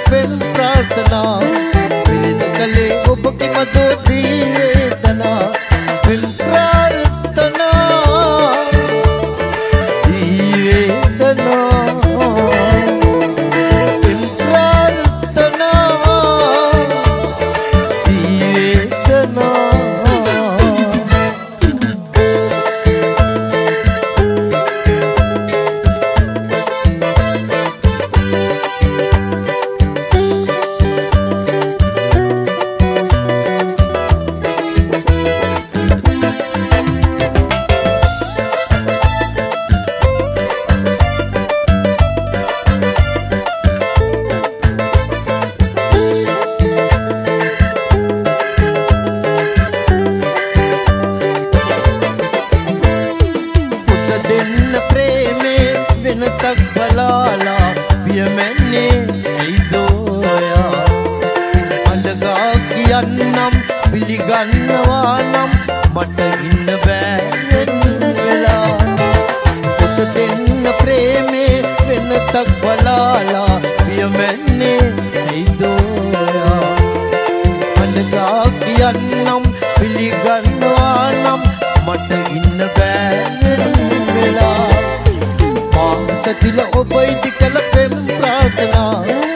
පෙම් ප්‍රාර්ථනා පිළින කලේ ඔබගේ මధుදී වේදනා පෙම් ප්‍රාර්ථනා දී වේදනා පෙම් ප්‍රාර්ථනා දී වේදනා तक बलाला पियमने ऐदोया अंडगा कियन्नम पिलिगන්නවානම් මට ඉන්න බෑ වෙලා පුත දෙන්න ප්‍රේමේ වෙනතක් බලාලා පියමන්නේ ऐदोया अंडगा कियන්නම් පිලිගන්නවානම් මට ඉන්න බෑ වෙලා तिल ओपई दिकल पेम प्रार्थना